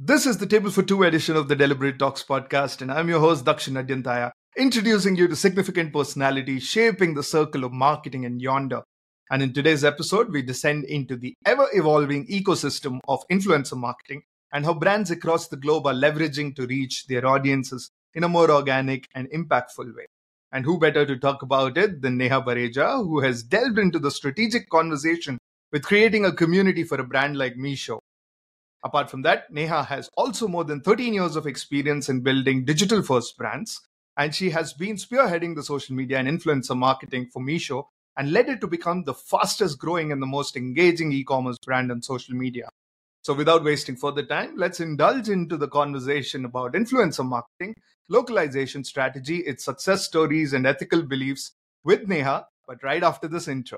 This is the Table for Two edition of the Deliberate Talks podcast, and I'm your host, Dakshin Adyantaya, introducing you to significant personalities shaping the circle of marketing and yonder. And in today's episode, we descend into the ever-evolving ecosystem of influencer marketing and how brands across the globe are leveraging to reach their audiences in a more organic and impactful way. And who better to talk about it than Neha Bareja, who has delved into the strategic conversation with creating a community for a brand like Meesho. Apart from that, Neha has also more than 13 years of experience in building digital-first brands, and she has been spearheading the social media and influencer marketing for Meesho and led it to become the fastest growing and the most engaging e-commerce brand on social media. So without wasting further time, let's indulge into the conversation about influencer marketing, localization strategy, its success stories, and ethical beliefs with Neha, but right after this intro.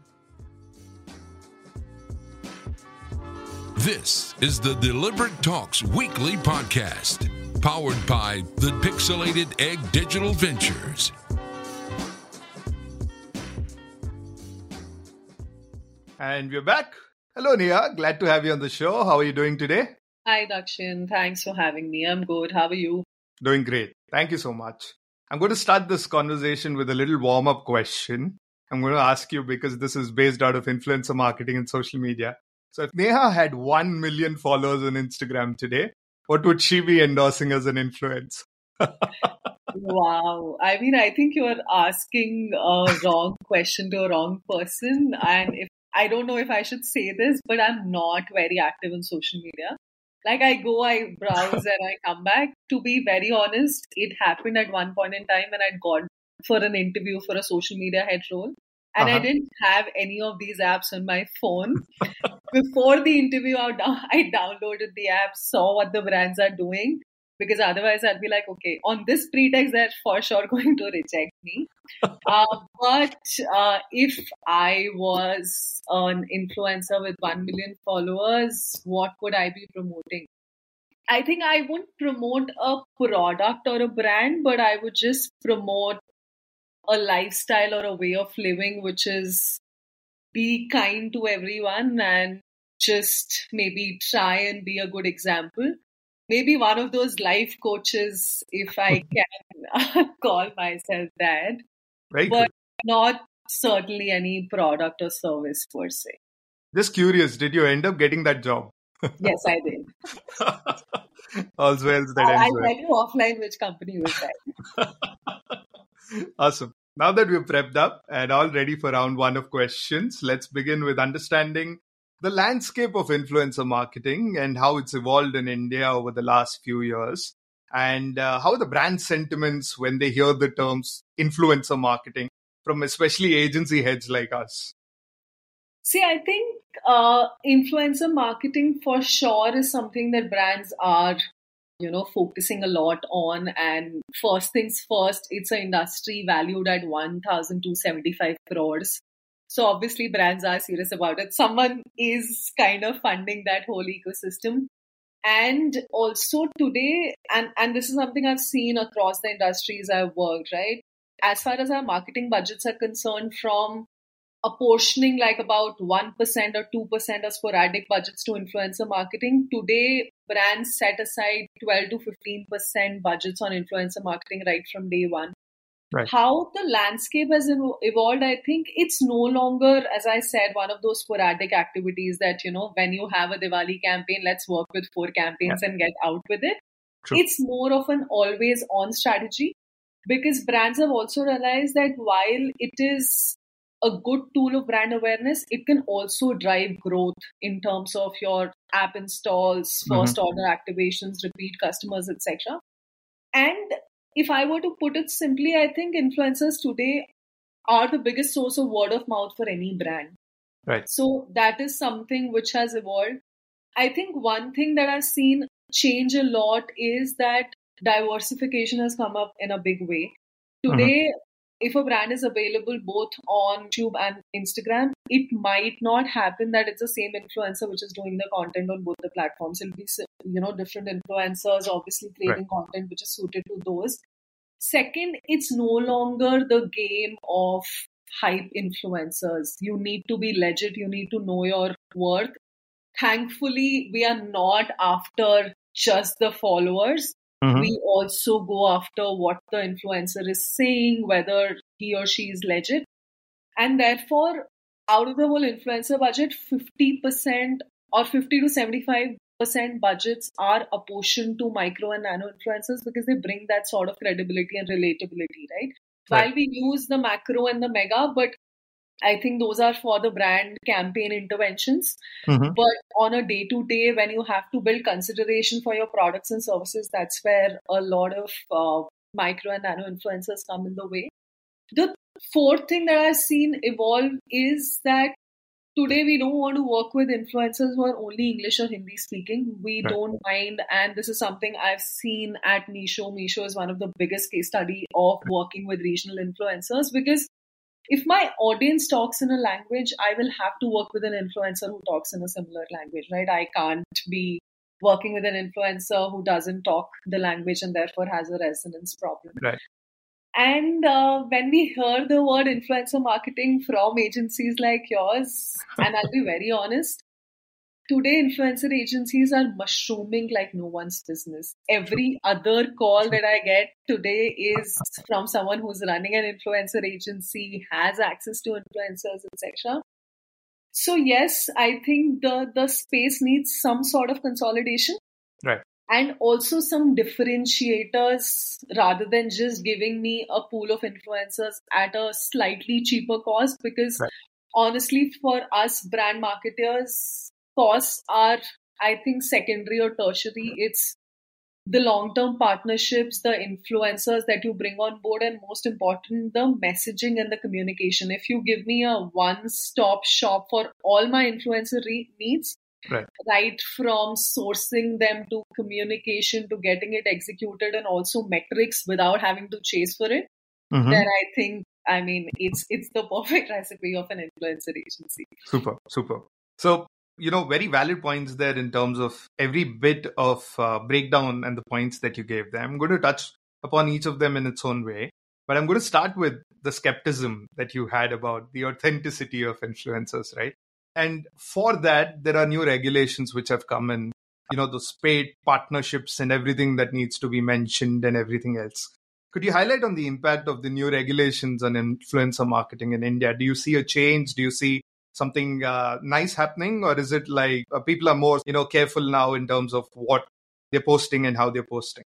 This is the Deliberate Talks Weekly Podcast, powered by the Pixelated Egg Digital Ventures. And we're back. Hello, Neha. Glad to have you on the show. How are you doing today? Hi, Dakshin. Thanks for having me. I'm good. How are you? Doing great. Thank you so much. I'm going to start this conversation with a little warm-up question. I'm going to ask you because this is based out of influencer marketing and social media. So if Neha had 1 million followers on Instagram today, what would she be endorsing as an influence? Wow. I think you're asking a wrong question to a wrong person. And I don't know if I should say this, but I'm not very active on social media. Like I browse and I come back. To be very honest, it happened at one point in time when I'd gone for an interview for a social media head role. And I didn't have any of these apps on my phone. Before the interview, I downloaded the app, saw what the brands are doing, because otherwise I'd be like, okay, on this pretext, they're for sure going to reject me. But if I was an influencer with 1 million followers, what would I be promoting? I think I wouldn't promote a product or a brand, but I would just promote a lifestyle or a way of living, which is be kind to everyone and just maybe try and be a good example. Maybe one of those life coaches, if I can call myself that. Very but good. Not certainly any product or service per se. Just curious, did you end up getting that job? Yes, I did. All's well that ends I'll well. tell you offline which company was that. Awesome. Now that we're prepped up and all ready for round one of questions, let's begin with understanding the landscape of influencer marketing and how it's evolved in India over the last few years, and how are the brand sentiments when they hear the terms influencer marketing from especially agency heads like us. See, I think influencer marketing for sure is something that brands are focusing a lot on. And first things first, it's an industry valued at 1,275 crores. So obviously brands are serious about it. Someone is kind of funding that whole ecosystem. And also today, and this is something I've seen across the industries I've worked, right? As far as our marketing budgets are concerned, from apportioning like about 1% or 2% of sporadic budgets to influencer marketing, today brands set aside 12 to 15% budgets on influencer marketing right from day one. Right. How the landscape has evolved, I think it's no longer, as I said, one of those sporadic activities that, when you have a Diwali campaign, let's work with 4 campaigns and get out with it. True. It's more of an always on strategy, because brands have also realized that while it is a good tool of brand awareness, it can also drive growth in terms of your app installs, first order activations, repeat customers, etc. And if I were to put it simply, I think influencers today are the biggest source of word of mouth for any brand. Right. So that is something which has evolved. I think one thing that I've seen change a lot is that diversification has come up in a big way. Today, if a brand is available both on YouTube and Instagram, it might not happen that it's the same influencer which is doing the content on both the platforms. It'll be, different influencers obviously creating content which is suited to those. Second, it's no longer the game of hype influencers. You need to be legit. You need to know your worth. Thankfully, we are not after just the followers. Mhm. We also go after what the influencer is saying, whether he or she is legit. And therefore, out of the whole influencer budget, 50% or 50 to 75% budgets are apportioned to micro and nano influencers because they bring that sort of credibility and relatability, right? Right. While we use the macro and the mega, but I think those are for the brand campaign interventions. Mhm. But on a day-to-day, when you have to build consideration for your products and services, that's where a lot of micro and nano influencers come in the way. The fourth thing that I've seen evolve is that today we don't want to work with influencers who are only English or Hindi speaking. We Right. don't mind, and this is something I've seen at Meesho. Meesho is one of the biggest case study of working with regional influencers, because if my audience talks in a language, I will have to work with an influencer who talks in a similar language, right? I can't be working with an influencer who doesn't talk the language and therefore has a resonance problem. Right. And when we hear the word influencer marketing from agencies like yours, and I'll be very honest, today influencer agencies are mushrooming like no one's business. Every other call that I get today is from someone who's running an influencer agency, has access to influencers, etc. So yes, I think the space needs some sort of consolidation. Right. And also some differentiators, rather than just giving me a pool of influencers at a slightly cheaper cost. Because Right. honestly, for us brand marketers, costs are, I think, secondary or tertiary. It's the long-term partnerships, the influencers that you bring on board, and most important, the messaging and the communication. If you give me a one-stop shop for all my influencer needs, right from sourcing them to communication to getting it executed and also metrics without having to chase for it, Mhm. then I think, I mean, it's the perfect recipe of an influencer agency. Super. So, very valid points there in terms of every bit of breakdown and the points that you gave there. I'm going to touch upon each of them in its own way, but I'm going to start with the skepticism that you had about the authenticity of influencers, right? And for that, there are new regulations which have come in, those paid partnerships and everything that needs to be mentioned and everything else. Could you highlight on the impact of the new regulations on influencer marketing in India? Do you see a change? Do you see something nice happening? Or is it like people are more, careful now in terms of what they're posting and how they're posting?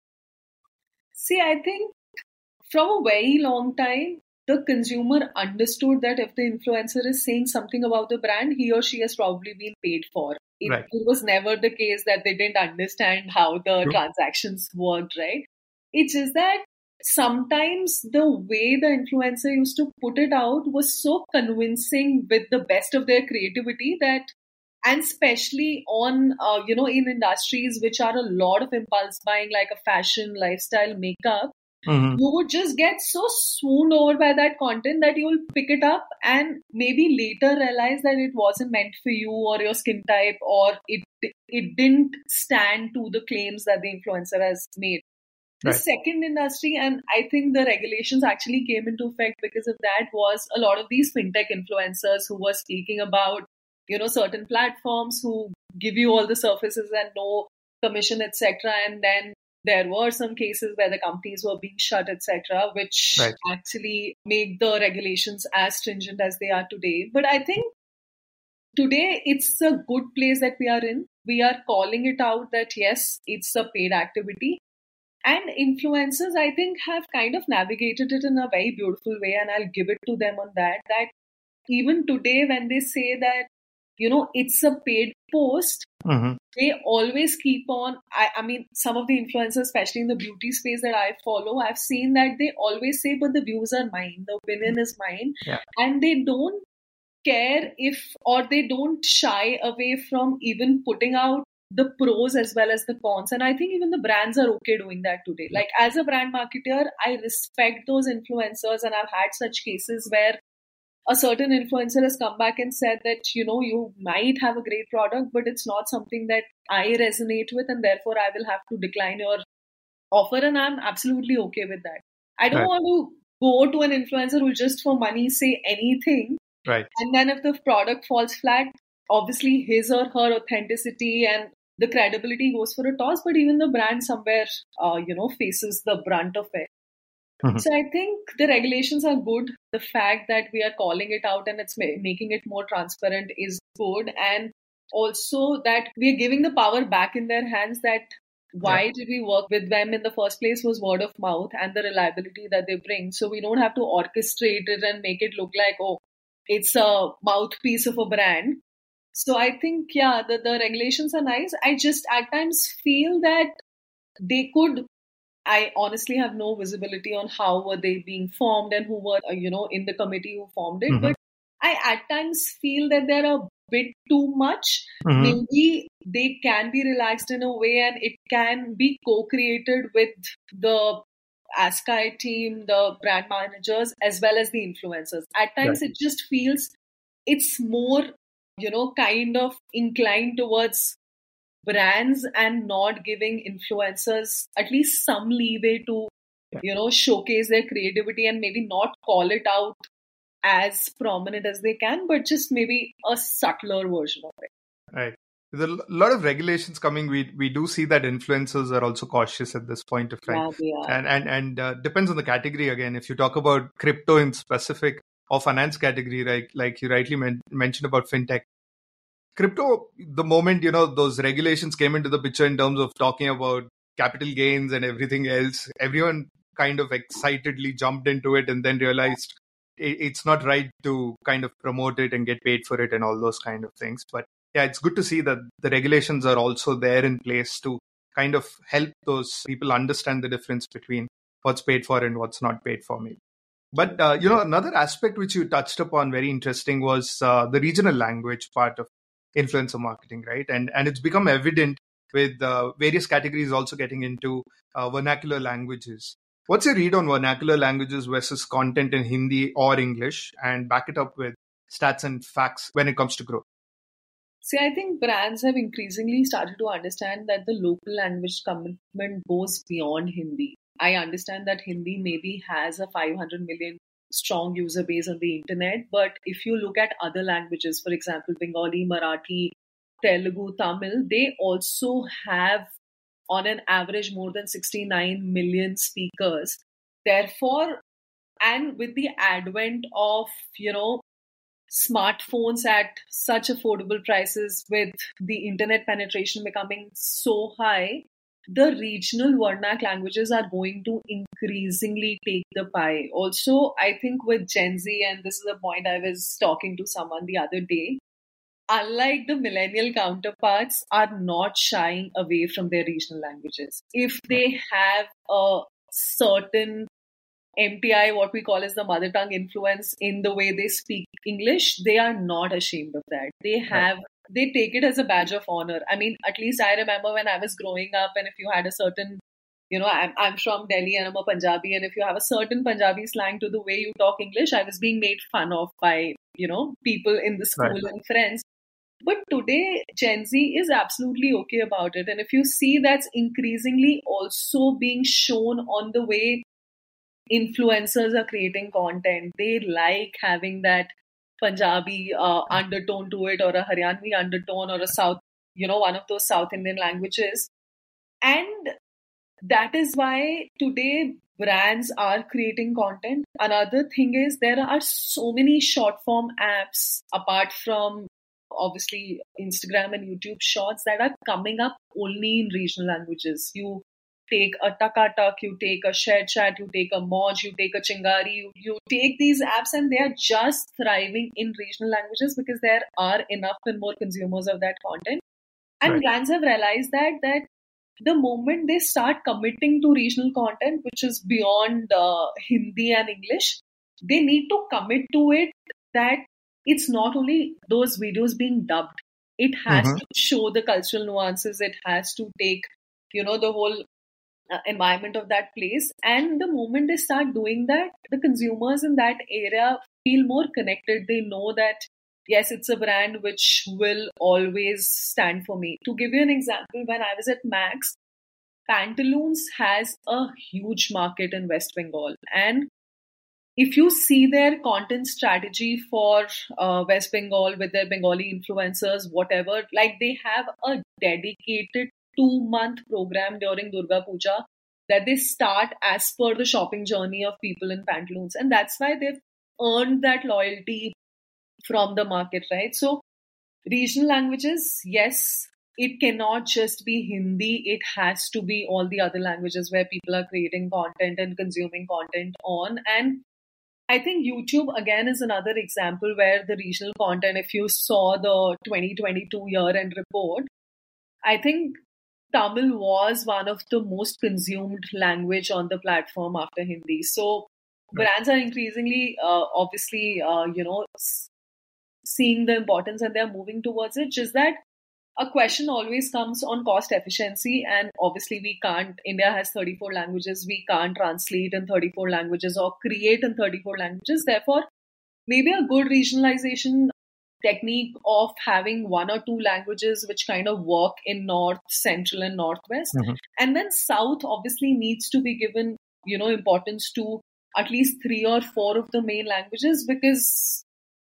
See, I think from a very long time, the consumer understood that if the influencer is saying something about the brand, he or she has probably been paid for. Right. It was never the case that they didn't understand how the True. transactions worked, right? It's just that sometimes the way the influencer used to put it out was so convincing with the best of their creativity that, and especially on, in industries which are a lot of impulse buying, like a fashion, lifestyle, makeup, Mhm. you would just get so swooned over by that content that you'll pick it up and maybe later realize that it wasn't meant for you or your skin type, or it didn't stand to the claims that the influencer has made. The Right. second industry, and I think the regulations actually came into effect because of that, was a lot of these fintech influencers who were speaking about, certain platforms who give you all the services and no commission, etc. And then there were some cases where the companies were being shut, etc., which Right. actually made the regulations as stringent as they are today. But I think today it's a good place that we are in. We are calling it out that yes, it's a paid activity. And influencers, I think, have kind of navigated it in a very beautiful way. And I'll give it to them on that. That even today, when they say that, it's a paid post, Mhm. they always keep on. I mean, some of the influencers, especially in the beauty space that I follow, I've seen that they always say, but the views are mine, the opinion is mine. Yeah. And they don't care if, or they don't shy away from even putting out the pros as well as the cons. And I think even the brands are okay doing that today. Like, as a brand marketer, I respect those influencers, and I've had such cases where a certain influencer has come back and said that, you might have a great product, but it's not something that I resonate with, and therefore I will have to decline your offer. And I'm absolutely okay with that. I don't Right. want to go to an influencer who just for money say anything. Right. And then if the product falls flat, obviously his or her authenticity and the credibility goes for a toss, but even the brand somewhere, faces the brunt of it. Mhm. So I think the regulations are good. The fact that we are calling it out and it's making it more transparent is good. And also that we are giving the power back in their hands, that Yeah. why did we work with them in the first place was word of mouth and the reliability that they bring. So we don't have to orchestrate it and make it look like, oh, it's a mouthpiece of a brand. So I think, yeah, the regulations are nice. I just at times feel that they could, I honestly have no visibility on how were they being formed and who were, in the committee who formed it. Mhm. But I at times feel that they're a bit too much. Mhm. Maybe they can be relaxed in a way and it can be co-created with the ASCAI team, the brand managers, as well as the influencers. At Right. times it just feels it's more, kind of inclined towards brands and not giving influencers at least some leeway to, showcase their creativity and maybe not call it out as prominent as they can, but just maybe a subtler version of it. Right. There's a lot of regulations coming. We do see that influencers are also cautious at this point of time, Yeah, they are. and depends on the category again. If you talk about crypto in specific or finance category, right, like you rightly mentioned about fintech, crypto. The moment those regulations came into the picture in terms of talking about capital gains and everything else, everyone kind of excitedly jumped into it and then realized it's not right to kind of promote it and get paid for it and all those kind of things. But yeah, it's good to see that the regulations are also there in place to kind of help those people understand the difference between what's paid for and what's not paid for me. But another aspect which you touched upon very interesting was the regional language part of influencer marketing, right? And it's become evident with various categories also getting into vernacular languages. What's your read on vernacular languages versus content in Hindi or English, and back it up with stats and facts when it comes to growth? See, I think brands have increasingly started to understand that the local language commitment goes beyond Hindi. I understand that Hindi maybe has a 500 million strong user base on the internet, but if you look at other languages, for example, Bengali, Marathi, Telugu, Tamil, they also have on an average more than 69 million speakers. Therefore, and with the advent of, smartphones at such affordable prices, with the internet penetration becoming so high, the regional vernac languages are going to increasingly take the pie. Also, I think with Gen Z, and this is a point I was talking to someone the other day, unlike the millennial counterparts, are not shying away from their regional languages. If they have a certain MTI, what we call as the mother tongue influence in the way they speak English, they are not ashamed of that. They take it as a badge of honor. I mean, at least I remember when I was growing up, and if you had a certain, I'm from Delhi and I'm a Punjabi, and if you have a certain Punjabi slang to the way you talk English, I was being made fun of by, people in the school Right. and friends. But today, Gen Z is absolutely okay about it. And if you see, that's increasingly also being shown on the way influencers are creating content. They like having that Punjabi undertone to it, or a Haryanvi undertone, or a South, one of those South Indian languages. And that is why today brands are creating content. Another thing is there are so many short form apps apart from obviously Instagram and YouTube shorts that are coming up only in regional languages. You take a Takatak, you take a ShareChat, you take a Moj, you take a Chingari, you take these apps and they are just thriving in regional languages because there are enough and more consumers of that content. And Right. brands have realized that the moment they start committing to regional content, which is beyond Hindi and English, they need to commit to it, that it's not only those videos being dubbed. It has Mhm. to show the cultural nuances. It has to take, the whole environment of that place. And the moment they start doing that, the consumers in that area feel more connected. They know that, yes, it's a brand which will always stand for me. To give you an example, when I was at Max, Pantaloons has a huge market in West Bengal. And if you see their content strategy for West Bengal with their Bengali influencers, whatever, like they have a dedicated 2-month program during Durga Puja that they start as per the shopping journey of people in pantaloons. And that's why they've earned that loyalty from the market, right? So regional languages, yes, it cannot just be Hindi. It has to be all the other languages where people are creating content and consuming content on. And I think YouTube again is another example where the regional content, if you saw the 2022 year-end report, I think Tamil was one of the most consumed language on the platform after Hindi. So brands are increasingly, obviously, seeing the importance and they're moving towards it. Just that a question always comes on cost efficiency, and obviously India has 34 languages, we can't translate in 34 languages or create in 34 languages. Therefore, maybe a good regionalization technique of having 1 or 2 languages which kind of work in North, Central and Northwest. And then South obviously needs to be given, importance to at least 3 or 4 of the main languages, because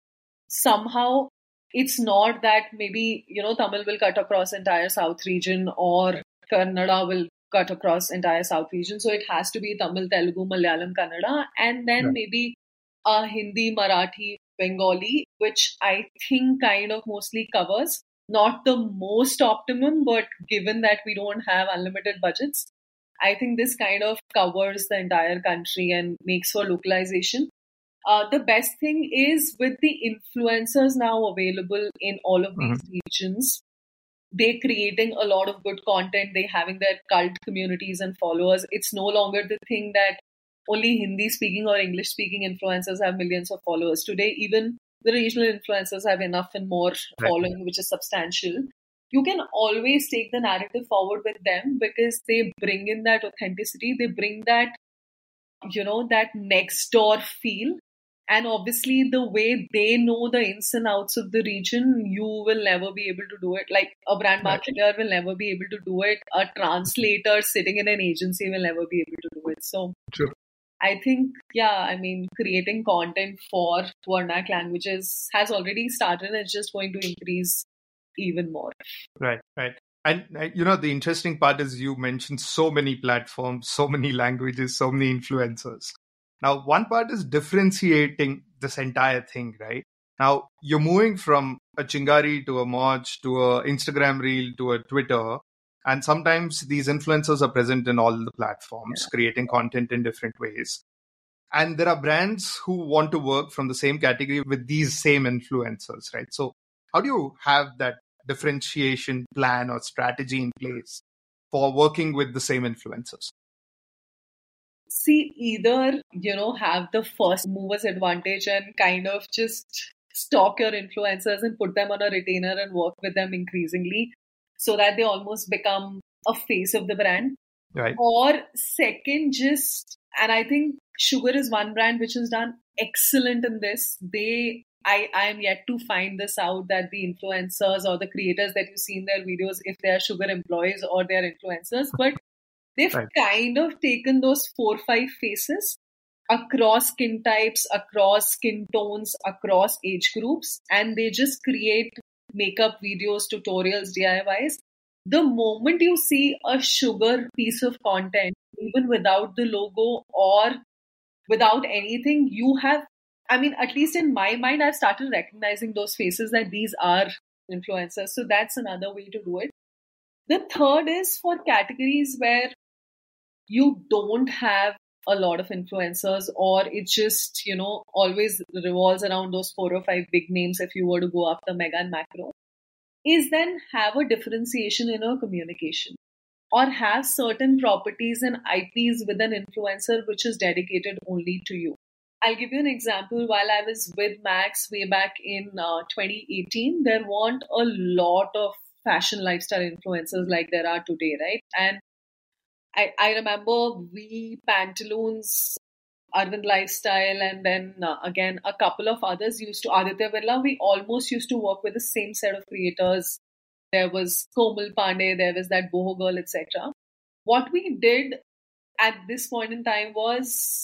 somehow it's not that maybe, Tamil will cut across entire South region or Kannada will cut across entire South region. So it has to be Tamil, Telugu, Malayalam, Kannada, and then maybe Hindi, Marathi, Bengali, which I think kind of mostly covers. Not the most optimum, but given that we don't have unlimited budgets, I think this kind of covers the entire country and makes for localization. The best thing is with the influencers now available in all of these regions, they creating a lot of good content, they having their cult communities and followers. It's no longer the thing that only Hindi speaking or English speaking influencers have millions of followers. Today, even the regional influencers have enough and more following, which is substantial. You can always take the narrative forward with them because they bring in that authenticity. They bring that, that next door feel. And obviously, the way they know the ins and outs of the region, you will never be able to do it. Like a brand marketer will never be able to do it. A translator sitting in an agency will never be able to do it. So I think, creating content for Varnak languages has already started and it's just going to increase even more. Right. And, the interesting part is you mentioned so many platforms, so many languages, so many influencers. Now, one part is differentiating this entire thing, right? Now, you're moving from a Chingari to a Moj to a Instagram reel to a Twitter. And sometimes these influencers are present in all the platforms, creating content in different ways. And there are brands who want to work from the same category with these same influencers, right? So how do you have that differentiation plan or strategy in place for working with the same influencers? See, either, have the first movers advantage and kind of just stock your influencers and put them on a retainer and work with them increasingly so that they almost become a face of the brand. Right. Or second, and I think Sugar is one brand which has done excellent in this. I am yet to find this out, that the influencers or the creators that you see in their videos, if they are Sugar employees or they are influencers, but they've kind of taken those 4 or 5 faces across skin types, across skin tones, across age groups, and they just create makeup videos, tutorials, DIYs. The moment you see a Sugar piece of content, even without the logo or without anything, you have, at least in my mind, I've started recognizing those faces that these are influencers. So that's another way to do it. The third is for categories where you don't have a lot of influencers, or it just, always revolves around those 4 or 5 big names if you were to go after mega and macro, is then have a differentiation in your communication or have certain properties and IPs with an influencer which is dedicated only to you. I'll give you an example. While I was with Max way back in 2018, there weren't a lot of fashion lifestyle influencers like there are today, right? And I remember we Pantaloons, Arvind Lifestyle, and then again a couple of others used to, Aditya Birla, we almost used to work with the same set of creators. There was Komal Pandey, there was that Boho Girl, etc. What we did at this point in time was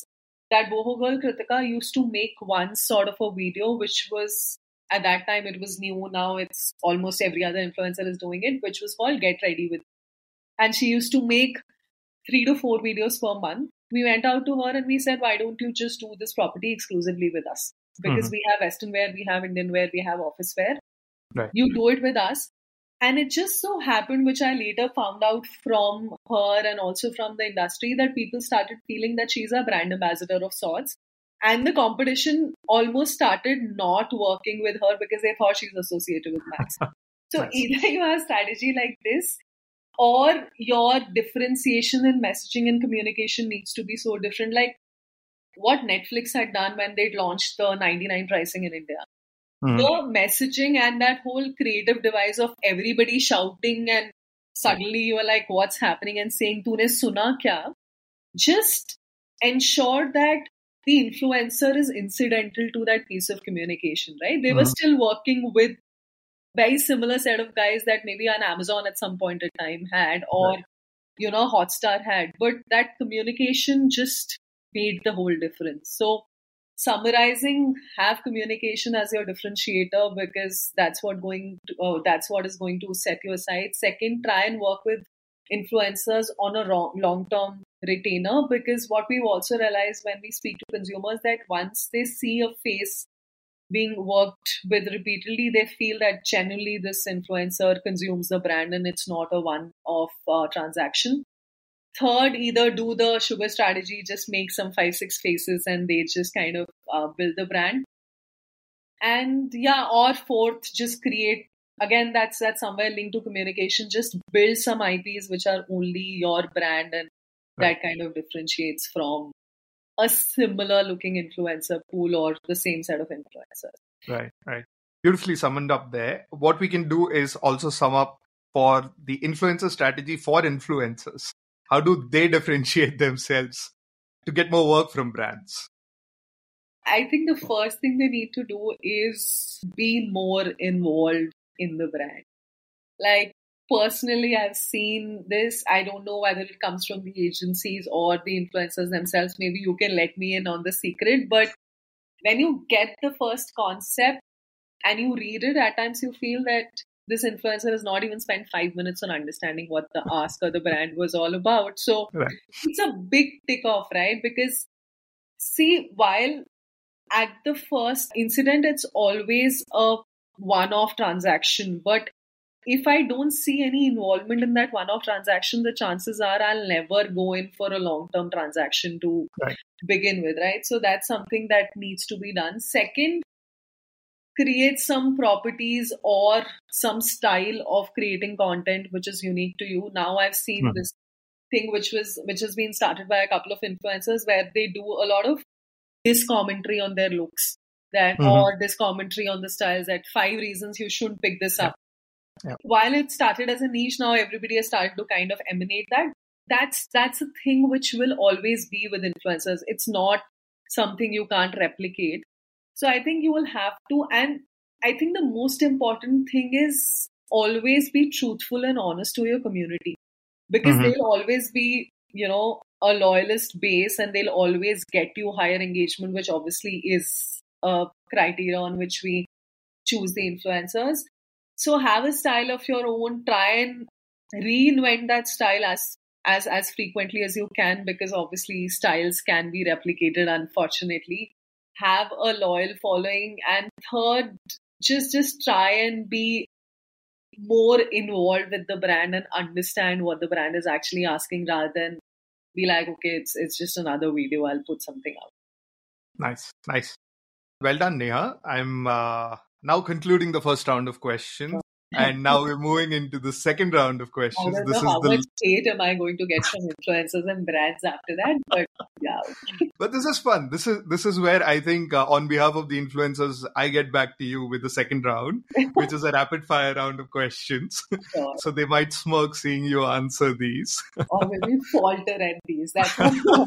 that boho girl Kritika used to make one sort of a video, which was at that time it was new. Now it's almost every other influencer is doing it, which was called Get Ready With. And she used to make 3 to 4 videos per month. We went out to her and we said, why don't you just do this property exclusively with us? Because we have Western wear, we have Indian wear, we have office wear. Right. You do it with us. And it just so happened, which I later found out from her and also from the industry, that people started feeling that she's a brand ambassador of sorts. And the competition almost started not working with her because they thought she's associated with Max. So either you have a strategy like this, or your differentiation in messaging and communication needs to be so different. Like what Netflix had done when they launched the 99 pricing in India. The messaging and that whole creative device of everybody shouting and suddenly you are like, what's happening, and saying, "Tune suna kya?" Just ensure that the influencer is incidental to that piece of communication, right? They were still working with very similar set of guys that maybe on Amazon at some point in time had, or, Hotstar had. But that communication just made the whole difference. So summarizing, have communication as your differentiator, because that's what is going to set you aside. Second, try and work with influencers on a long-term retainer, because what we've also realized when we speak to consumers, that once they see a face being worked with repeatedly, they feel that genuinely this influencer consumes the brand and it's not a one-off transaction. Third, either do the sugar strategy, just make some 5-6 faces and they just kind of build the brand. And or fourth, just create, again, that's somewhere linked to communication, just build some IPs which are only your brand, and that kind of differentiates from a similar looking influencer pool or the same set of influencers. Right. Beautifully summed up there. What we can do is also sum up for the influencer strategy for influencers. How do they differentiate themselves to get more work from brands? I think the first thing they need to do is be more involved in the brand. Like, personally, I've seen this. I don't know whether it comes from the agencies or the influencers themselves. Maybe you can let me in on the secret. But when you get the first concept and you read it, at times you feel that this influencer has not even spent 5 minutes on understanding what the ask or the brand was all about. So It's a big tick off, right? Because see, while at the first incident, it's always a one-off transaction. But if I don't see any involvement in that one-off transaction, the chances are I'll never go in for a long-term transaction to begin with, right? So that's something that needs to be done. Second, create some properties or some style of creating content which is unique to you. Now I've seen this thing which has been started by a couple of influencers where they do a lot of this commentary on their looks, or this commentary on the styles, that 5 reasons you shouldn't pick this up. While it started as a niche, now everybody has started to kind of emanate that. That's a thing which will always be with influencers. It's not something you can't replicate. So I think you will have to, and I think the most important thing is always be truthful and honest to your community, because they'll always be, a loyalist base, and they'll always get you higher engagement, which obviously is a criteria on which we choose the influencers. So have a style of your own, try and reinvent that style as frequently as you can, because obviously styles can be replicated, unfortunately. Have a loyal following. And third, just try and be more involved with the brand and understand what the brand is actually asking, rather than be like, okay, it's just another video, I'll put something out. Nice. Well done, Neha. I'm now concluding the first round of questions. And now we're moving into the second round of questions. I don't know how much hate am I going to get from influencers and brands after that, but yeah. But this is fun. This is where I think on behalf of the influencers, I get back to you with the second round, which is a rapid fire round of questions. Sure. So they might smirk seeing you answer these. Or maybe falter at these. That's what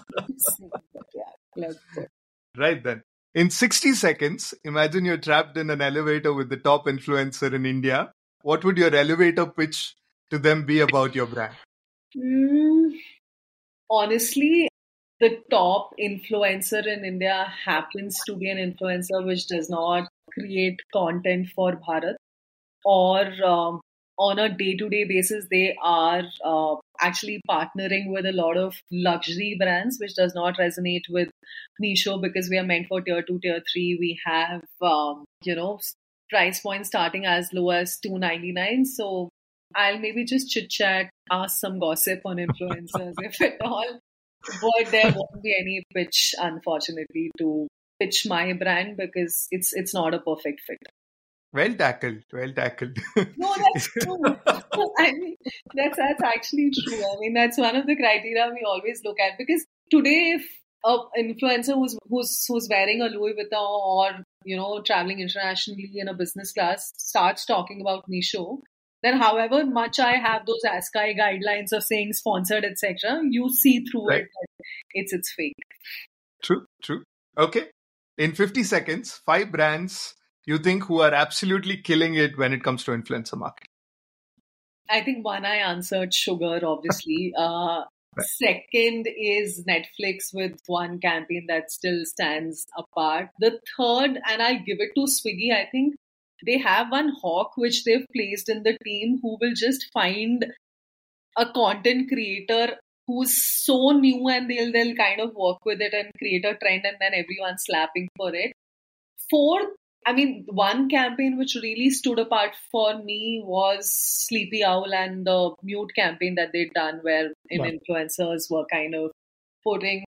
let's go. Right then. In 60 seconds, imagine you're trapped in an elevator with the top influencer in India. What would your elevator pitch to them be about your brand? Honestly, the top influencer in India happens to be an influencer which does not create content for Bharat, or on a day-to-day basis, they are actually partnering with a lot of luxury brands, which does not resonate with Meesho because we are meant for tier 2, tier 3. We have, price points starting as low as $299. So I'll maybe just chit-chat, ask some gossip on influencers, if at all. But there won't be any pitch, unfortunately, to pitch my brand because it's not a perfect fit. Well tackled. Well tackled. No, that's true. I mean, that's actually true. I mean, that's one of the criteria we always look at, because today, if an influencer who's wearing a Louis Vuitton or traveling internationally in a business class starts talking about Meesho, then however much I have those ASCAI guidelines of saying sponsored, etc., you see through Right. it that it's fake. True. Okay. In 50 seconds, 5 brands you think who are absolutely killing it when it comes to influencer marketing. I think one I answered, Sugar, obviously. Right. Second is Netflix with one campaign that still stands apart. The third, and I give it to Swiggy, I think they have one hawk which they've placed in the team who will just find a content creator who's so new and they'll kind of work with it and create a trend and then everyone's slapping for it. Fourth, I mean, one campaign which really stood apart for me was Sleepy Owl and the mute campaign that they'd done where influencers were kind of putting,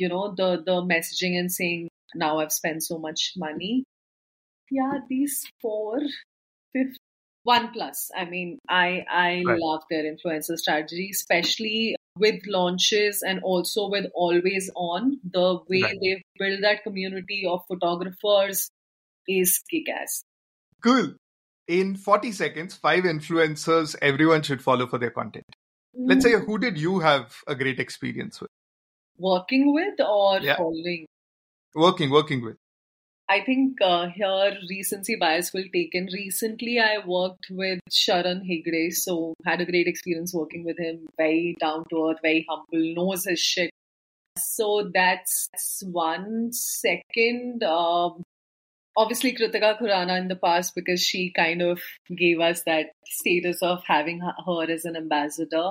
the messaging and saying, now I've spent so much money. Yeah, these 4, 5, OnePlus. I mean, I Right. love their influencer strategy, especially with launches and also with Always On. The way Right. they've built that community of photographers is kick-ass. Cool. In 40 seconds, 5 influencers everyone should follow for their content. Let's say, who did you have a great experience with? Working with or Yeah. following? Working with. I think here recency bias will take in. Recently, I worked with Sharan Hegde, so had a great experience working with him. Very down to earth, very humble, knows his shit. So that's one. Second, obviously Kritika Khurana in the past, because she kind of gave us that status of having her as an ambassador.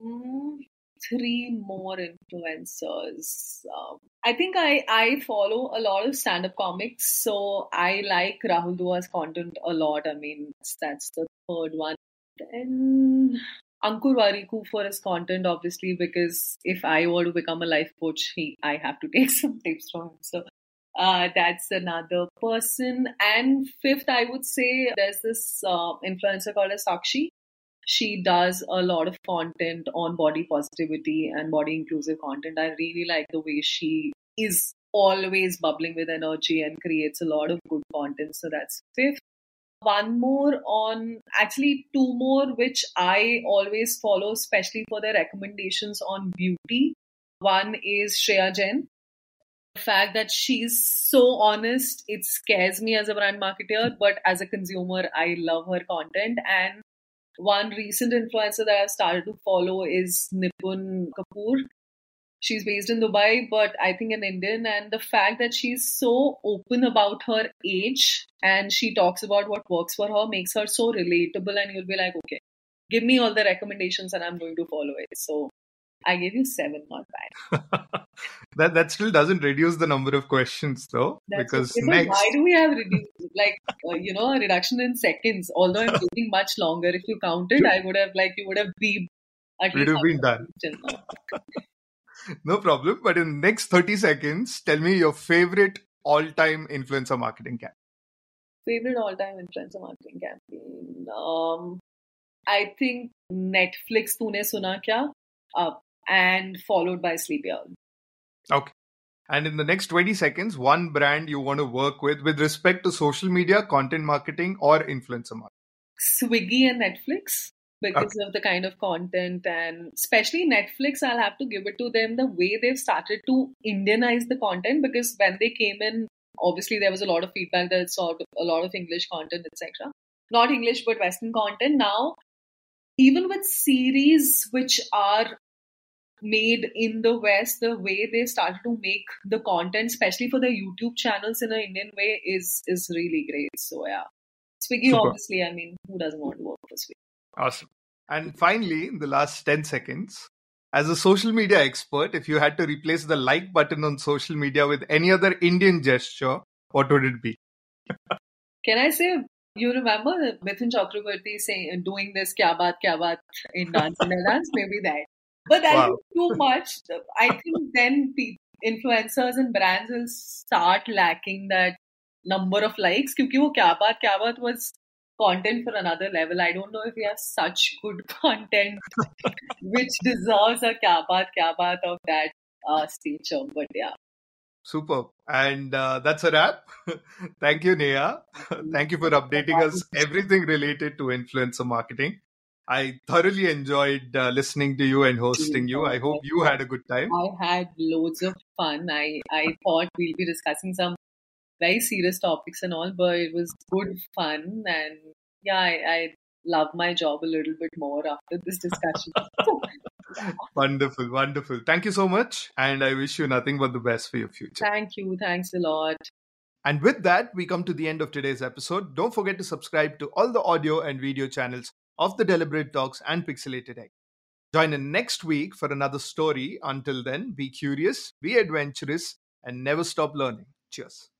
3 more influencers. I think I follow a lot of stand-up comics, so I like Rahul Dua's content a lot. I mean, that's the third one. Then Ankur Wariku for his content, obviously, because if I were to become a life coach, I have to take some tips from him. So that's another person. And fifth, I would say there's this influencer called as Sakshi. She does a lot of content on body positivity and body inclusive content. I really like the way she is always bubbling with energy and creates a lot of good content. So that's fifth. One more actually 2 more, which I always follow, especially for their recommendations on beauty. One is Shreya Jain. The fact that she's so honest, it scares me as a brand marketer, but as a consumer, I love her content. And one recent influencer that I've started to follow is Nipun Kapoor. She's based in Dubai, but I think an Indian. And the fact that she's so open about her age and she talks about what works for her makes her so relatable. And you'll be like, okay, give me all the recommendations and I'm going to follow it. So I gave you 7, not bad. That still doesn't reduce the number of questions, though. That's because okay. So next, why do we have a reduction in seconds? Although I'm taking much longer. If you counted, I would have you would have beeped at we'd least have been done. till now. No problem. But in the next 30 seconds, tell me your favorite all-time influencer marketing campaign. Favorite all-time influencer marketing campaign? I think Netflix Tune Suna Kya? And followed by Sleepy Owl. Okay. And in the next 20 seconds, one brand you want to work with respect to social media, content marketing, or influencer marketing. Swiggy and Netflix, because of the kind of content, and especially Netflix, I'll have to give it to them, the way they've started to Indianize the content, because when they came in, obviously there was a lot of feedback that it's sort of a lot of English content, etc. Not English, but Western content. Now, even with series which are made in the West, the way they started to make the content, especially for the YouTube channels in an Indian way, is really great. So yeah, Swiggy, Super. obviously, I mean, who doesn't want to work for Swiggy? Awesome. And finally, in the last 10 seconds, as a social media expert, if you had to replace the like button on social media with any other Indian gesture, what would it be? Can I say, you remember Mithun Chakraborty saying, doing this kya baat in Dance India Dance? Maybe that. But that'll Wow. be too much. I think then influencers and brands will start lacking that number of likes because wo kya baat was content for another level. I don't know if we have such good content which deserves a kya baat of that stature. But yeah. Superb. And that's a wrap. Thank you, Neha. Thank you for updating us everything related to influencer marketing. I thoroughly enjoyed listening to you and hosting you. I hope you had a good time. I had loads of fun. I thought we'll be discussing some very serious topics and all, but it was good fun. And yeah, I love my job a little bit more after this discussion. Wonderful, wonderful. Thank you so much. And I wish you nothing but the best for your future. Thank you. Thanks a lot. And with that, we come to the end of today's episode. Don't forget to subscribe to all the audio and video channels of the Deliberate Talks and Pixelated Egg. Join in next week for another story. Until then, be curious, be adventurous, and never stop learning. Cheers.